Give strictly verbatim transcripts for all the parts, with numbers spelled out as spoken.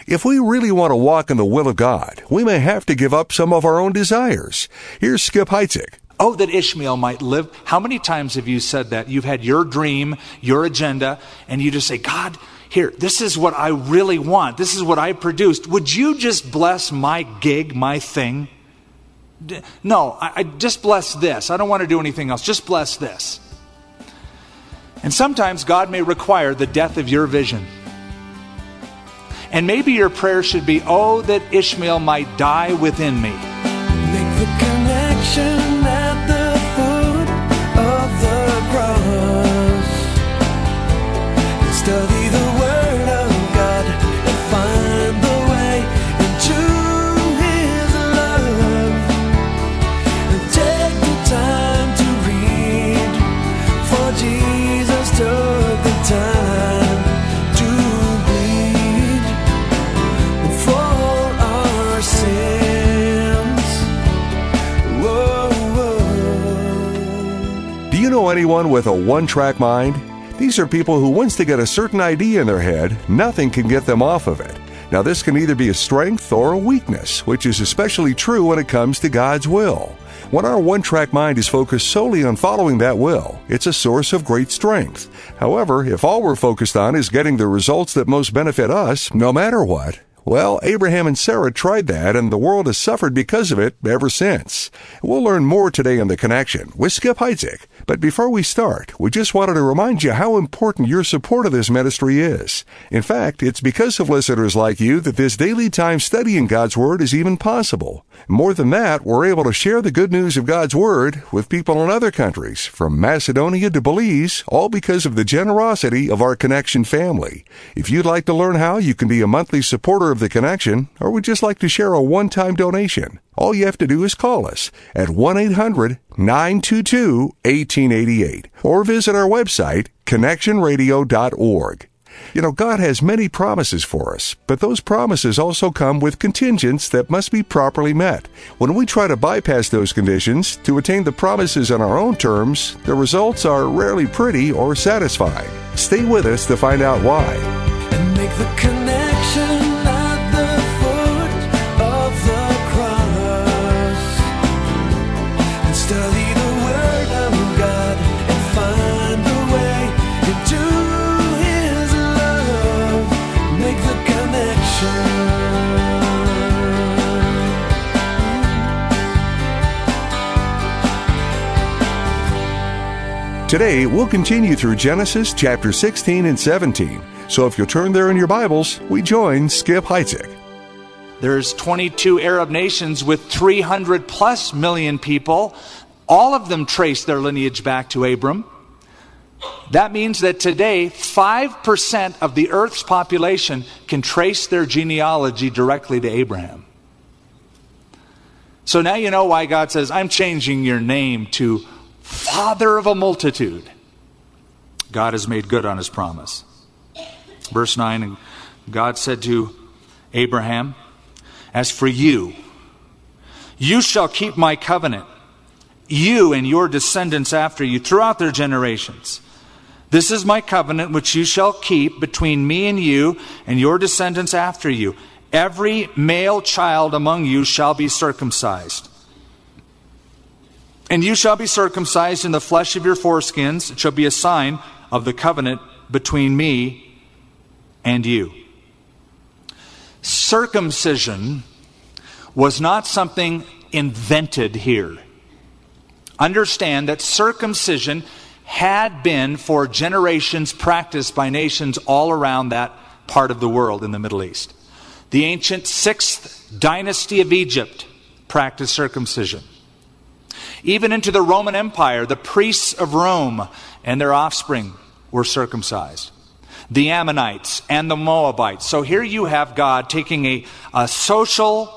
If we really want to walk in the will of God, we may have to give up some of our own desires. Here's Skip Heitzig. Oh, that Ishmael might live. How many times have you said that? You've had your dream, your agenda, and you just say, God, here, this is what I really want. This is what I produced. Would you just bless my gig, my thing? No, I, I just bless this. I don't want to do anything else. Just bless this. And sometimes God may require the death of your vision. And maybe your prayer should be, oh, that Ishmael might die within me. Make the connection at the foot of the cross. Study the Word of God and find the way into His love. And take the time to read, for Jesus took the time to bleed for our sins. Whoa, whoa. Do you know anyone with a one-track mind? These are people who, once they get a certain idea in their head, nothing can get them off of it. Now, this can either be a strength or a weakness, which is especially true when it comes to God's will. When our one-track mind is focused solely on following that will, it's a source of great strength. However, if all we're focused on is getting the results that most benefit us, no matter what, well, Abraham and Sarah tried that, and the world has suffered because of it ever since. We'll learn more today on The Connection with Skip Heitzig. But before we start, we just wanted to remind you how important your support of this ministry is. In fact, it's because of listeners like you that this daily time studying God's Word is even possible. More than that, we're able to share the good news of God's Word with people in other countries, from Macedonia to Belize, all because of the generosity of our Connection family. If you'd like to learn how you can be a monthly supporter of The Connection, or would just like to share a one-time donation, all you have to do is call us at one eight hundred nine two two one eight eight eight or visit our website, connection radio dot org. You know, God has many promises for us, but those promises also come with contingents that must be properly met. When we try to bypass those conditions to attain the promises on our own terms, the results are rarely pretty or satisfying. Stay with us to find out why. And make the connection at the foot of the cross. And study the Word of God and find the way into His love. Make the connection. Today, we'll continue through Genesis chapter sixteen and seventeen. So if you'll turn there in your Bibles, we join Skip Heitzig. There's twenty-two Arab nations with three hundred plus million people. All of them trace their lineage back to Abram. That means that today, five percent of the earth's population can trace their genealogy directly to Abraham. So now you know why God says, I'm changing your name to Father of a Multitude. God has made good on His promise. Verse nine, God said to Abraham, as for you, you shall keep my covenant, you and your descendants after you, throughout their generations. This is my covenant which you shall keep between me and you and your descendants after you. Every male child among you shall be circumcised. And you shall be circumcised in the flesh of your foreskins. It shall be a sign of the covenant between me and you. Circumcision was not something invented here. Understand that circumcision had been for generations practiced by nations all around that part of the world in the Middle East. The ancient sixth dynasty of Egypt practiced circumcision. Even into the Roman Empire, the priests of Rome and their offspring were circumcised. The Ammonites and the Moabites. So here you have God taking a, a social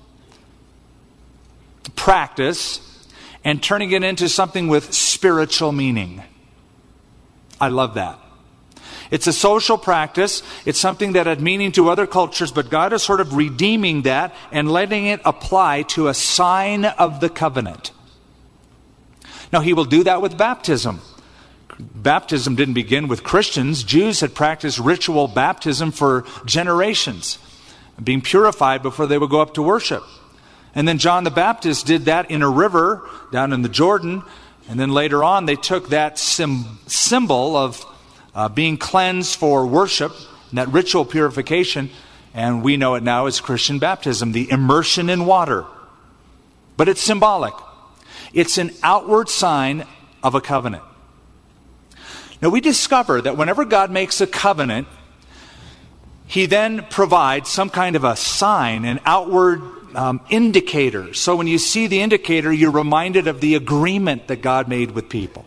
practice and turning it into something with spiritual meaning. I love that. It's a social practice. It's something that had meaning to other cultures, but God is sort of redeeming that and letting it apply to a sign of the covenant. Now, He will do that with baptism. Baptism didn't begin with Christians. Jews had practiced ritual baptism for generations. being purified before they would go up to worship. And then John the Baptist did that in a river down in the Jordan. And then later on, they took that sim- symbol of uh, being cleansed for worship, and that ritual purification, and we know it now as Christian baptism, the immersion in water. But it's symbolic. It's an outward sign of a covenant. Now we discover that whenever God makes a covenant, He then provides some kind of a sign, an outward um, indicator. So when you see the indicator, you're reminded of the agreement that God made with people.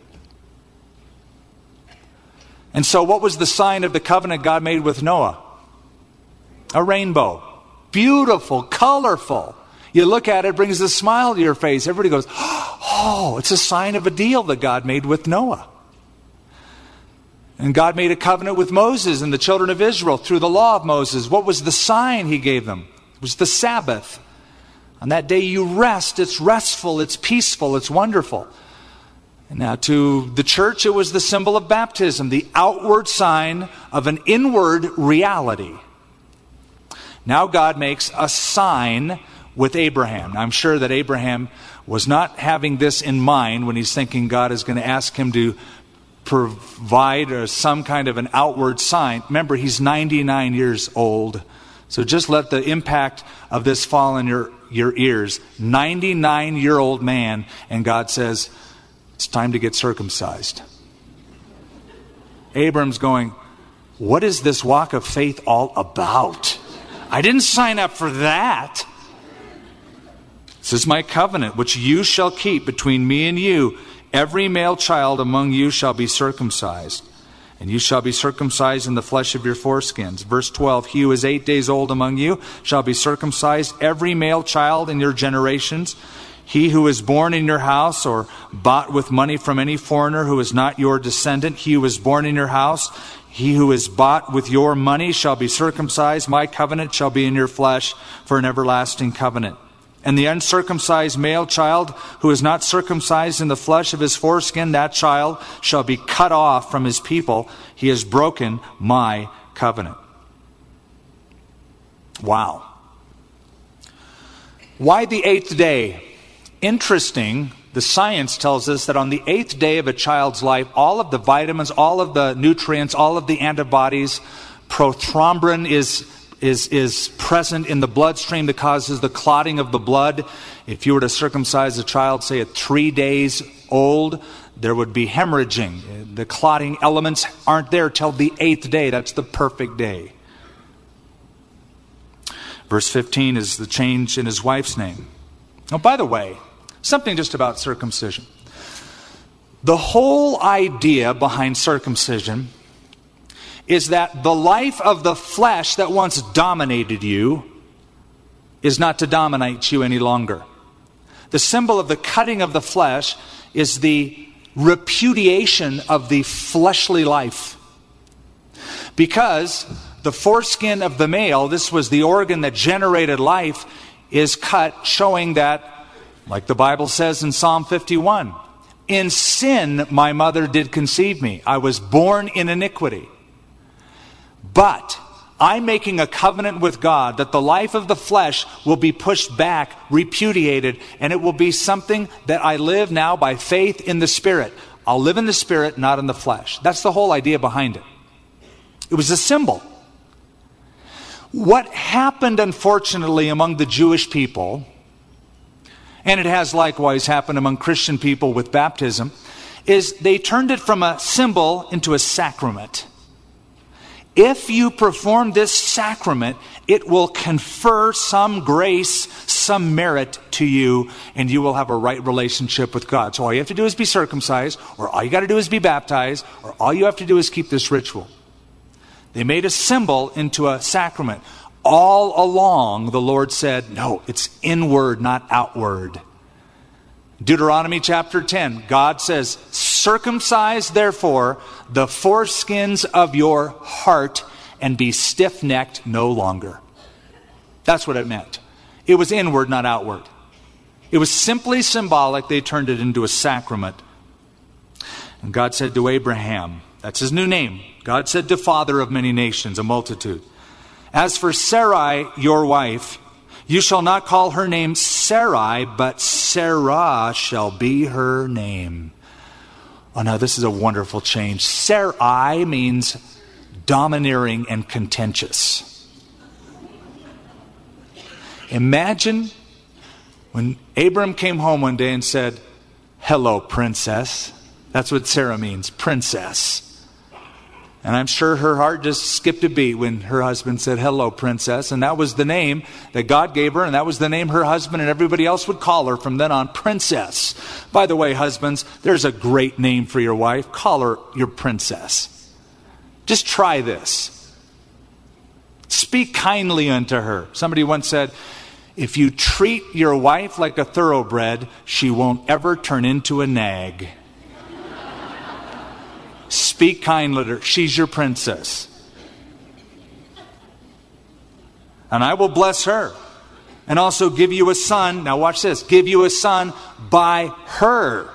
And so what was the sign of the covenant God made with Noah? A rainbow. Beautiful, colorful. You look at it, it brings a smile to your face. Everybody goes, oh, it's a sign of a deal that God made with Noah. And God made a covenant with Moses and the children of Israel through the law of Moses. What was the sign He gave them? It was the Sabbath. On that day you rest. It's restful, it's peaceful, it's wonderful. And now to the church, it was the symbol of baptism, the outward sign of an inward reality. Now God makes a sign with Abraham. Now, I'm sure that Abraham was not having this in mind when he's thinking God is going to ask him to provide uh, some kind of an outward sign. Remember, he's ninety-nine years old. So just let the impact of this fall in your, your ears. ninety-nine-year-old man, and God says, it's time to get circumcised. Abram's going, what is this walk of faith all about? I didn't sign up for that. This is my covenant, which you shall keep between me and you. Every male child among you shall be circumcised, and you shall be circumcised in the flesh of your foreskins. Verse twelve, he who is eight days old among you shall be circumcised, every male child in your generations. He who is born in your house or bought with money from any foreigner who is not your descendant, he who is born in your house, he who is bought with your money shall be circumcised. My covenant shall be in your flesh for an everlasting covenant. And the uncircumcised male child who is not circumcised in the flesh of his foreskin, that child shall be cut off from his people. He has broken my covenant. Wow. Why the eighth day? Interesting, the science tells us that on the eighth day of a child's life, all of the vitamins, all of the nutrients, all of the antibodies, prothrombin is Is, is present in the bloodstream that causes the clotting of the blood. If you were to circumcise a child, say at three days old, there would be hemorrhaging. The clotting elements aren't there till the eighth day. That's the perfect day. Verse fifteen is the change in his wife's name. Oh, by the way, something just about circumcision. The whole idea behind circumcision is that the life of the flesh that once dominated you is not to dominate you any longer. The symbol of the cutting of the flesh is the repudiation of the fleshly life. Because the foreskin of the male, this was the organ that generated life, is cut, showing that, like the Bible says in Psalm fifty-one, in sin my mother did conceive me. I was born in iniquity. But I'm making a covenant with God that the life of the flesh will be pushed back, repudiated, and it will be something that I live now by faith in the Spirit. I'll live in the Spirit, not in the flesh. That's the whole idea behind it. It was a symbol. What happened, unfortunately, among the Jewish people, and it has likewise happened among Christian people with baptism, is they turned it from a symbol into a sacrament. If you perform this sacrament, it will confer some grace, some merit to you, and you will have a right relationship with God. So all you have to do is be circumcised, or all you got to do is be baptized, or all you have to do is keep this ritual. They made a symbol into a sacrament. All along, the Lord said, no, it's inward, not outward. Deuteronomy chapter ten, God says, circumcise therefore the foreskins of your heart and be stiff-necked no longer. That's what it meant. It was inward, not outward. It was simply symbolic. They turned it into a sacrament. And God said to Abraham, that's his new name. God said to father of many nations, a multitude. As for Sarai, your wife, you shall not call her name Sarai, but Sarah shall be her name. Oh no, this is a wonderful change. Sarai means domineering and contentious. Imagine when Abram came home one day and said, "Hello, princess." That's what Sarah means, princess. And I'm sure her heart just skipped a beat when her husband said, "Hello, princess." And that was the name that God gave her, and that was the name her husband and everybody else would call her from then on, princess. By the way, husbands, there's a great name for your wife. Call her your princess. Just try this. Speak kindly unto her. Somebody once said, if you treat your wife like a thoroughbred, she won't ever turn into a nag. Speak kindly to her. She's your princess. And I will bless her and also give you a son. Now watch this. Give you a son by her.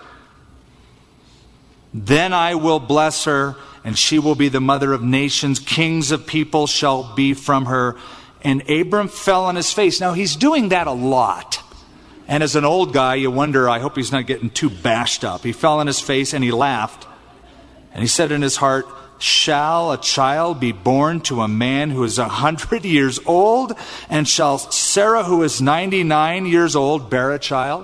Then I will bless her, and she will be the mother of nations. Kings of people shall be from her. And Abram fell on his face. Now he's doing that a lot. And as an old guy, you wonder, I hope he's not getting too bashed up. He fell on his face and he laughed. And he said in his heart, shall a child be born to a man who is a hundred years old? And shall Sarah, who is ninety-nine years old, bear a child?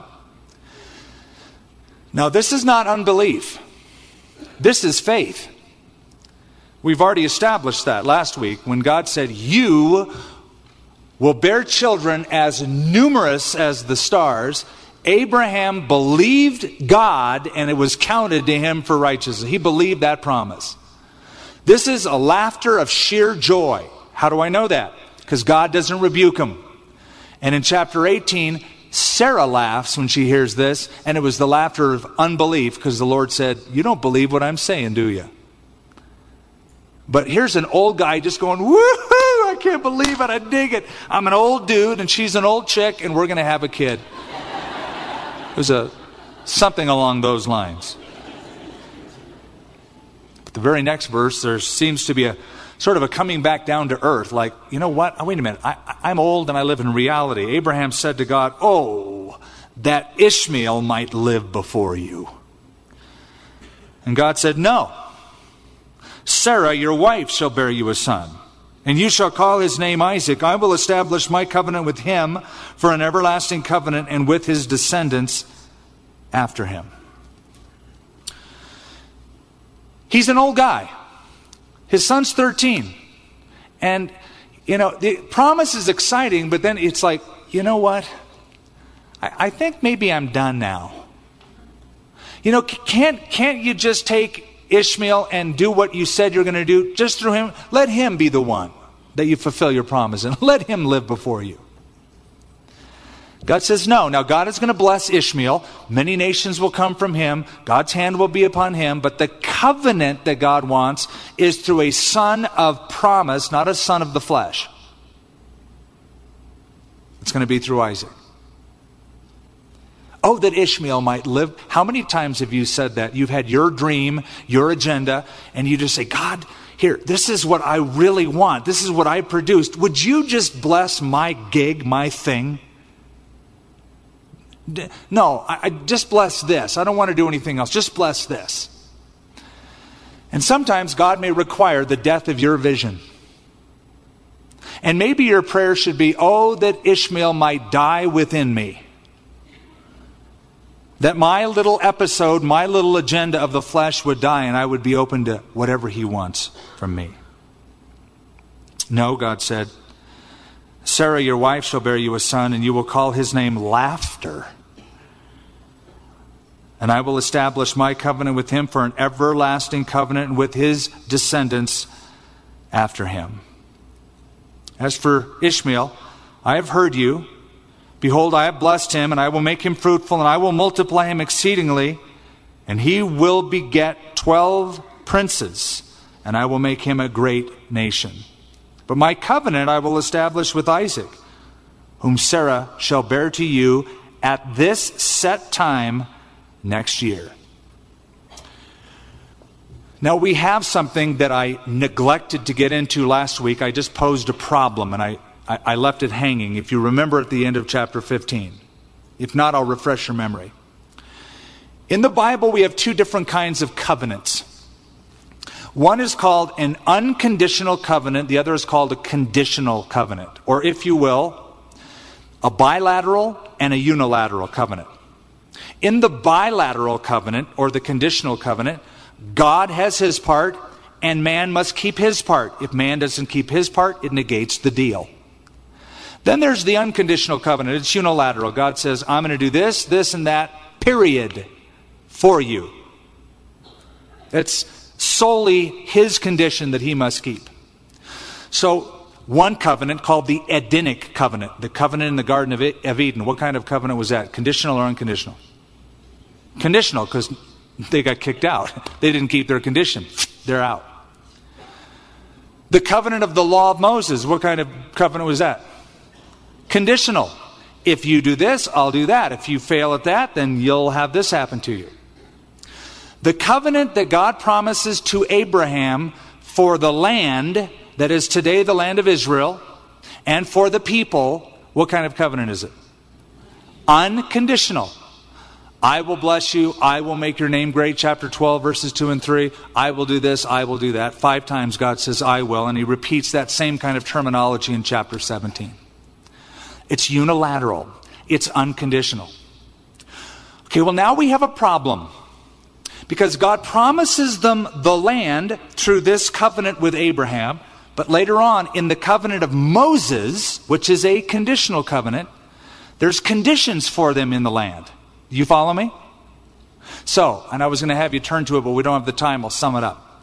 Now this is not unbelief. This is faith. We've already established that last week when God said, you will bear children as numerous as the stars. Abraham believed God, and it was counted to him for righteousness. He believed that promise. This is a laughter of sheer joy. How do I know that? Because God doesn't rebuke him. And in chapter eighteen, Sarah laughs when she hears this, and it was the laughter of unbelief, because the Lord said, you don't believe what I'm saying, do you? But here's an old guy just going, woohoo, I can't believe it, I dig it. I'm an old dude, and she's an old chick, and we're going to have a kid. It was a, something along those lines. But the very next verse, there seems to be a sort of a coming back down to earth. Like, you know what? Oh, wait a minute. I, I'm old and I live in reality. Abraham said to God, oh, that Ishmael might live before you. And God said, no. Sarah, your wife, shall bear you a son, and you shall call his name Isaac. I will establish my covenant with him for an everlasting covenant, and with his descendants after him. He's an old guy. His son's thirteen. And, you know, the promise is exciting, but then it's like, you know what? I, I think maybe I'm done now. You know, can't, can't you just take Ishmael and do what you said you're going to do just through him? Let him be the one that you fulfill your promise, and let him live before you. God says no. Now God is going to bless Ishmael. Many nations will come from him. God's hand will be upon him. But the covenant that God wants is through a son of promise, not a son of the flesh. It's going to be through Isaac. Oh, that Ishmael might live. How many times have you said that? You've had your dream, your agenda, and you just say, God, here, this is what I really want. This is what I produced. Would you just bless my gig, my thing? No, I, I just bless this. I don't want to do anything else. Just bless this. And sometimes God may require the death of your vision. And maybe your prayer should be, oh, that Ishmael might die within me. That my little episode, my little agenda of the flesh would die, and I would be open to whatever he wants from me. No, God said, Sarah, your wife, shall bear you a son, and you will call his name Laughter. And I will establish my covenant with him for an everlasting covenant, and with his descendants after him. As for Ishmael, I have heard you. Behold, I have blessed him, and I will make him fruitful, and I will multiply him exceedingly, and he will beget twelve princes, and I will make him a great nation. But my covenant I will establish with Isaac, whom Sarah shall bear to you at this set time next year. Now we have something that I neglected to get into last week. I just posed a problem and I, I, I left it hanging, if you remember at the end of chapter fifteen. If not, I'll refresh your memory. In the Bible, we have two different kinds of covenants. One is called an unconditional covenant. The other is called a conditional covenant. Or if you will, a bilateral and a unilateral covenant. In the bilateral covenant, or the conditional covenant, God has his part and man must keep his part. If man doesn't keep his part, it negates the deal. Then there's the unconditional covenant. It's unilateral. God says, I'm going to do this, this, and that, period, for you. It's solely his condition that he must keep. So, one covenant called the Edenic covenant, the covenant in the Garden of Eden. What kind of covenant was that? Conditional or unconditional? Conditional, because they got kicked out. They didn't keep their condition. They're out. The covenant of the law of Moses. What kind of covenant was that? Conditional. If you do this, I'll do that. If you fail at that, then you'll have this happen to you. The covenant that God promises to Abraham for the land that is today the land of Israel, and for the people, what kind of covenant is it? Unconditional. I will bless you. I will make your name great. Chapter twelve, verses two and three. I will do this. I will do that. Five times God says, I will. And he repeats that same kind of terminology in chapter seventeen. It's unilateral. It's unconditional. Okay, well now we have a problem. Because God promises them the land through this covenant with Abraham. But later on, in the covenant of Moses, which is a conditional covenant, there's conditions for them in the land. Do you follow me? So, and I was going to have you turn to it, but we don't have the time. I'll sum it up.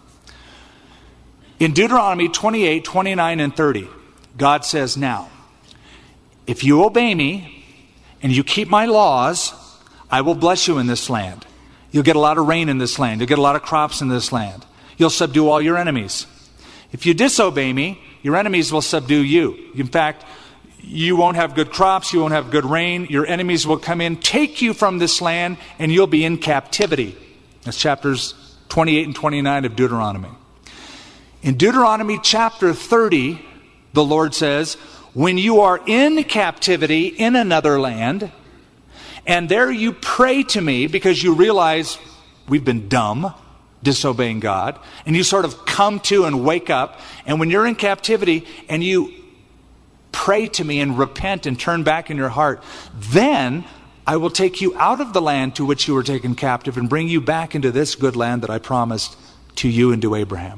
In Deuteronomy twenty-eight, twenty-nine, and thirty, God says, now, if you obey me and you keep my laws, I will bless you in this land. You'll get a lot of rain in this land. You'll get a lot of crops in this land. You'll subdue all your enemies. If you disobey me, your enemies will subdue you. In fact, you won't have good crops, you won't have good rain, your enemies will come in, take you from this land, and you'll be in captivity. That's chapters twenty-eight and twenty-nine of Deuteronomy. In Deuteronomy chapter thirty, the Lord says, when you are in captivity in another land, and there you pray to me because you realize we've been dumb, disobeying God, and you sort of come to and wake up, and when you're in captivity and you pray to me and repent and turn back in your heart, then I will take you out of the land to which you were taken captive and bring you back into this good land that I promised to you and to Abraham.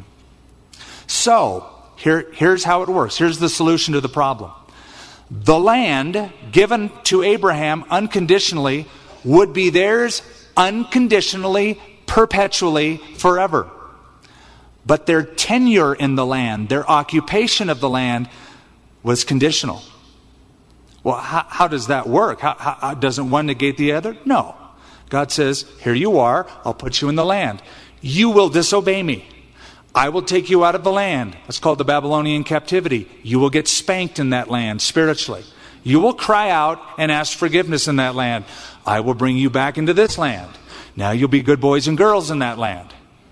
So, here, here's how it works. Here's the solution to the problem. The land given to Abraham unconditionally would be theirs unconditionally, perpetually, forever. But their tenure in the land, their occupation of the land, was conditional. Well, how, how does that work? How, how, doesn't one negate the other? No. God says, here you are, I'll put you in the land. You will disobey me. I will take you out of the land. That's called the Babylonian captivity. You will get spanked in that land spiritually. You will cry out and ask forgiveness in that land. I will bring you back into this land. Now you'll be good boys and girls in that land.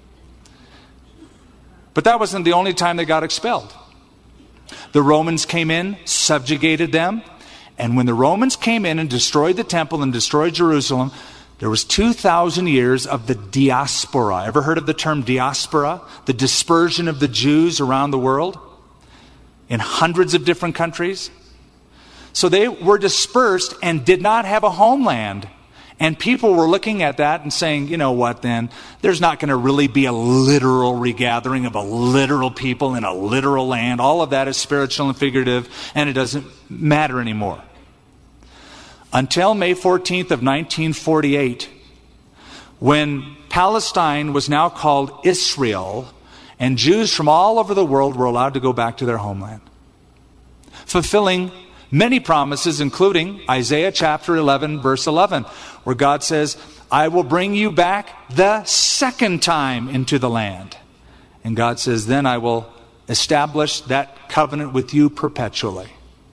But that wasn't the only time they got expelled. The Romans came in, subjugated them, and when the Romans came in and destroyed the temple and destroyed Jerusalem, there was two thousand years of the diaspora. Ever heard of the term diaspora? The dispersion of the Jews around the world in hundreds of different countries. So they were dispersed and did not have a homeland. And people were looking at that and saying, you know what then? There's not going to really be a literal regathering of a literal people in a literal land. All of that is spiritual and figurative, and it doesn't matter anymore. Until May fourteenth of nineteen forty-eight, when Palestine was now called Israel, and Jews from all over the world were allowed to go back to their homeland, fulfilling many promises, including Isaiah chapter eleven, verse eleven, where God says, I will bring you back the second time into the land. And God says, then I will establish that covenant with you perpetually.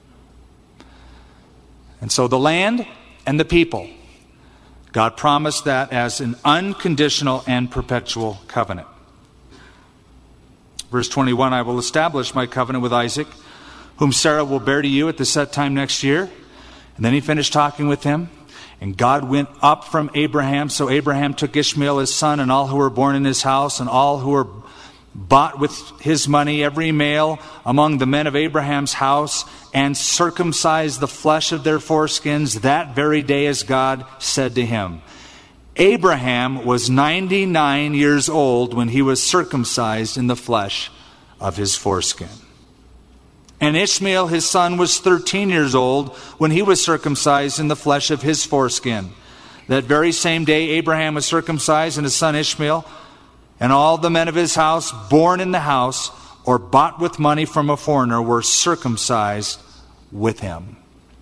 And so the land and the people, God promised that as an unconditional and perpetual covenant. Verse twenty-one, I will establish my covenant with Isaac, whom Sarah will bear to you at the set time next year. And then he finished talking with him. And God went up from Abraham. So Abraham took Ishmael his son and all who were born in his house and all who were bought with his money, every male among the men of Abraham's house, and circumcised the flesh of their foreskins that very day as God said to him. Abraham was ninety-nine years old when he was circumcised in the flesh of his foreskin. And Ishmael, his son, was thirteen years old when he was circumcised in the flesh of his foreskin. That very same day Abraham was circumcised, and his son Ishmael, and all the men of his house, born in the house, or bought with money from a foreigner, were circumcised with him.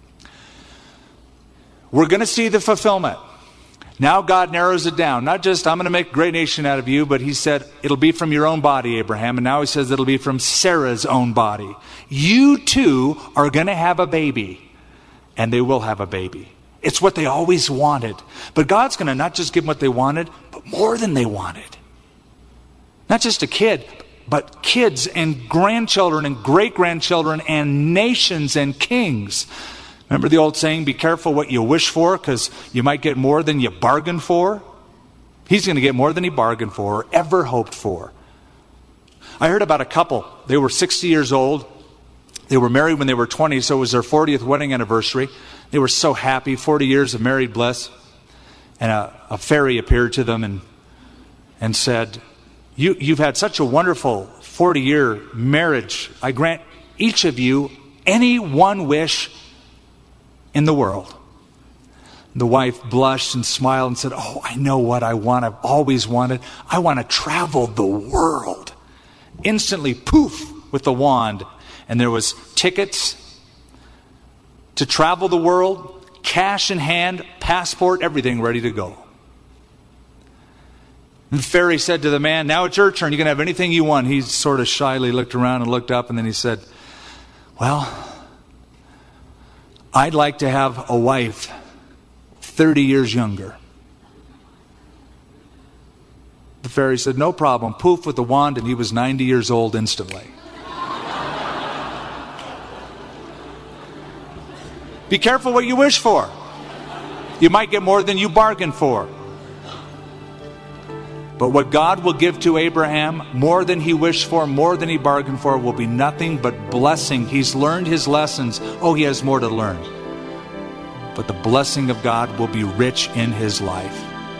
We're going to see the fulfillment. Now God narrows it down. Not just, I'm going to make a great nation out of you, but he said, it'll be from your own body, Abraham. And now he says it'll be from Sarah's own body. You too are going to have a baby. And they will have a baby. It's what they always wanted. But God's going to not just give them what they wanted, but more than they wanted. Not just a kid, but kids and grandchildren and great-grandchildren and nations and kings. Remember the old saying, be careful what you wish for, because you might get more than you bargained for? He's going to get more than he bargained for or ever hoped for. I heard about a couple. They were sixty years old. They were married when they were twenty, so it was their fortieth wedding anniversary. They were so happy, forty years of married bliss. And a, a fairy appeared to them and, and said, you, you've had such a wonderful forty-year marriage. I grant each of you any one wish in the world. The wife blushed and smiled and said, oh, I know what I want. I've always wanted. I want to travel the world. Instantly, poof, with the wand. And there was tickets to travel the world, cash in hand, passport, everything ready to go. And the fairy said to the man, now it's your turn. You can have anything you want. He sort of shyly looked around and looked up, and then he said, well, I'd like to have a wife thirty years younger. The fairy said, no problem. Poof with the wand, and he was ninety years old instantly. Be careful what you wish for. You might get more than you bargained for. But what God will give to Abraham, more than he wished for, more than he bargained for, will be nothing but blessing. He's learned his lessons. Oh, he has more to learn. But the blessing of God will be rich in his life.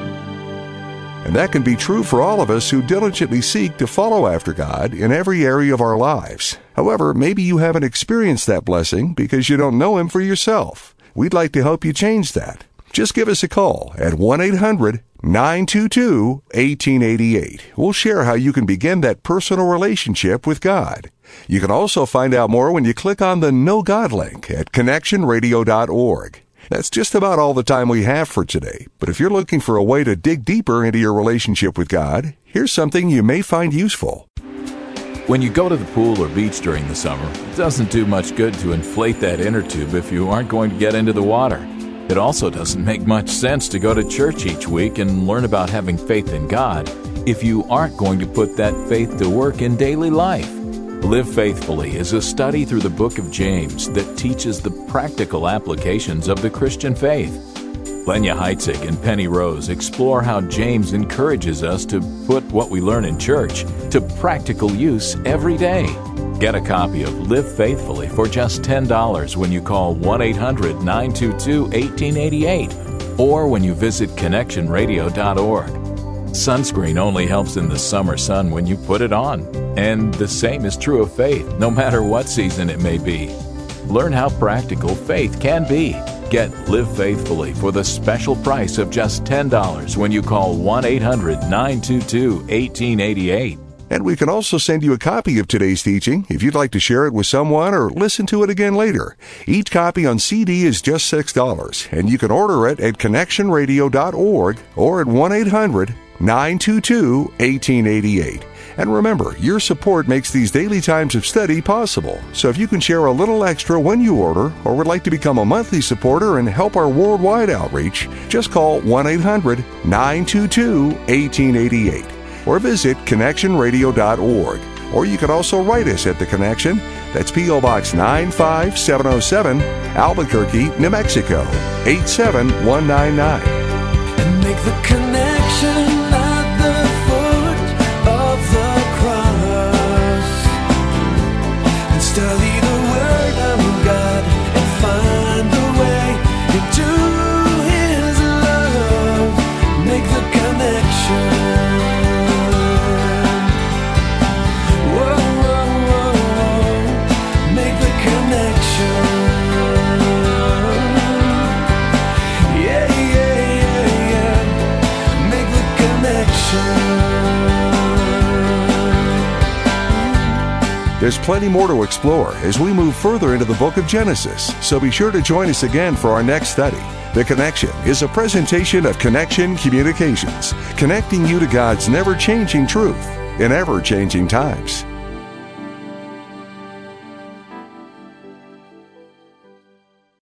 And that can be true for all of us who diligently seek to follow after God in every area of our lives. However, maybe you haven't experienced that blessing because you don't know him for yourself. We'd like to help you change that. Just give us a call at one eight hundred nine two two one eight eight eight. We'll share how you can begin that personal relationship with God. You can also find out more when you click on the Know God link at connection radio dot org. That's just about all the time we have for today. But if you're looking for a way to dig deeper into your relationship with God, here's something you may find useful. When you go to the pool or beach during the summer, it doesn't do much good to inflate that inner tube if you aren't going to get into the water. It also doesn't make much sense to go to church each week and learn about having faith in God if you aren't going to put that faith to work in daily life. Live Faithfully is a study through the book of James that teaches the practical applications of the Christian faith. Lenya Heitzig and Penny Rose explore how James encourages us to put what we learn in church to practical use every day. Get a copy of Live Faithfully for just ten dollars when you call one eight hundred nine two two one eight eight eight or when you visit connection radio dot org. Sunscreen only helps in the summer sun when you put it on. And the same is true of faith, no matter what season it may be. Learn how practical faith can be. Get Live Faithfully for the special price of just ten dollars when you call one eight hundred nine two two one eight eight eight. And we can also send you a copy of today's teaching if you'd like to share it with someone or listen to it again later. Each copy on C D is just six dollars, and you can order it at connection radio dot org or at one eight hundred nine two two one eight eight eight. And remember, your support makes these daily times of study possible. So if you can share a little extra when you order or would like to become a monthly supporter and help our worldwide outreach, just call one eight hundred nine two two one eight eight eight or visit connection radio dot org. or you can also write us at The Connection. That's P O. Box nine five seven oh seven, Albuquerque, New Mexico, eight seven one nine nine. And make the connection at the foot of the cross, and study the Word of God and find the way into His love. Make the connection. Whoa, whoa, whoa, whoa. Make the connection. Yeah, yeah, yeah, yeah. Make the connection. There's plenty more to explore as we move further into the book of Genesis, so be sure to join us again for our next study. The Connection is a presentation of Connection Communications, connecting you to God's never-changing truth in ever-changing times.